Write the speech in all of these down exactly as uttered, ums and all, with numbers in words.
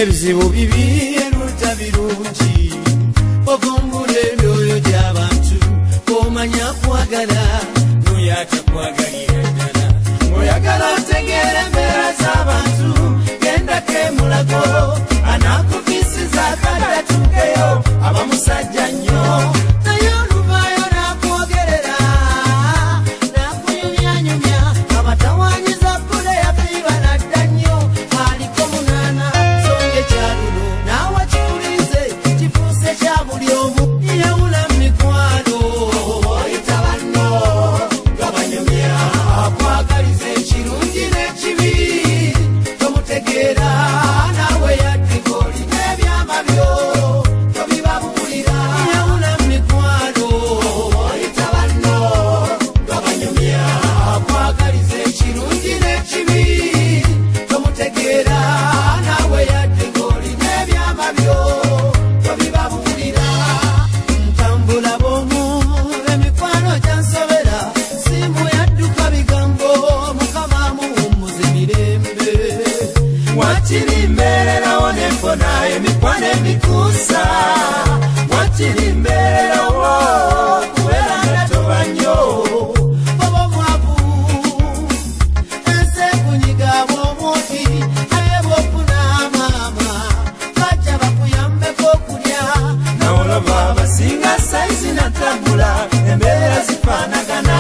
ebizibu bibi eruta birungi ovumbula emyoyo gy'abantu omanya kwagala noyata kwagalira ddala oyagala otegeera embeera z'abantu gendako emulago anaakuvisiza akadatukeyo aba musajja nnyo naye oluvaayo n'akwogerera n'akuyumyanyumya abatawaanyiza bbule yafiirwa nadda nnyo aliko munaana songa ekyaluno naawe kiwulirize kifuuse kya buli omu yawula mikwano oyita banno nga banyumya akwagaliza ekirungi n'ekibi tomutegeera naawe yadde ng'olina ebyama byo tobibabuulira yawula mikwano oyita banno nga banyumya akwagaliza ekirungi n'ekibi tomutegeera naawe yadde ng'olina ebyama byo tobibabuulira ntambula bw'omu emikwano gyansobera simu yadduka bigambo mukama muwummuza emirembe wakiri mbeererawo nenfona emikwano emikuusa wakiri mbeererawo kubeera nga toba nnyo oba omwavu ensi ekunyiga bw'omwoki naye bw'ofuna amaama bajja bakuyambeko okulya nawe olaba abasinga sayizi natambula embeera zifaanagana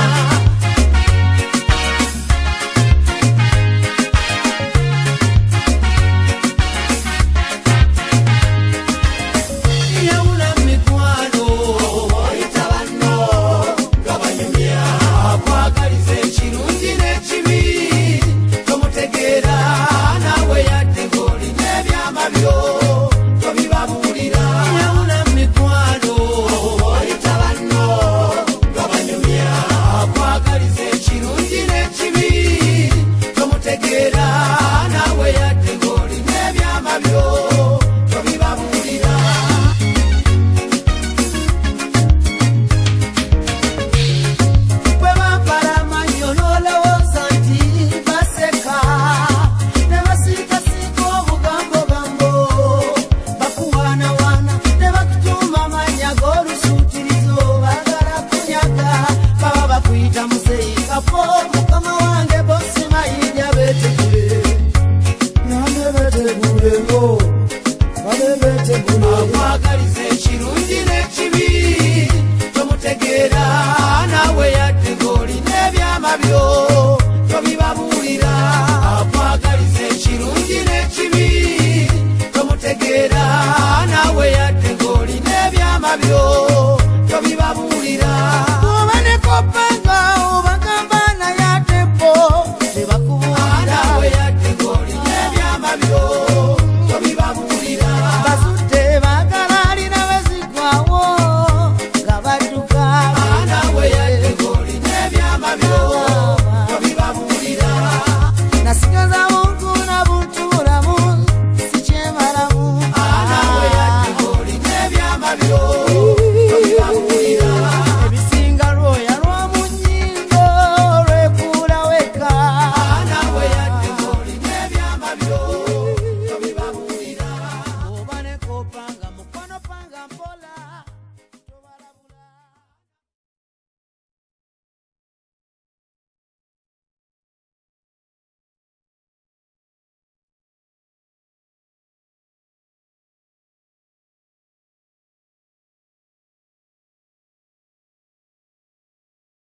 yawula mikwano oyita banno nga banyumya akwagaliza ekirungi n'ekibi tomutegeera naawe yadde ng'olina ebyama byo tobibabuulira yawula mikwano oyita banno nga banyumya akwagaliza ekirungi n'ekibi tomutegeera naawe yadde ng'olina ebyama byo tobibabuulira bwe bampala amannyo n'olowooza nti baseka ne basiikasiika obugambogambo bakuwaanawaana ne bakutuuma amannya g'olusuutirizo baagala kunyaga baba bakuyita muzeyi kafo mukama wange bosi mayinja beetegule nane beeteguleko bane beetegule akwagaliza ekirungi n'ekibi tomutegeera naawe yadde ng'olina ebyama byo tobibabuulira akwagaliza ekirungi n'ekibi tomutegeera naawe yadde ng'olina ebyama byo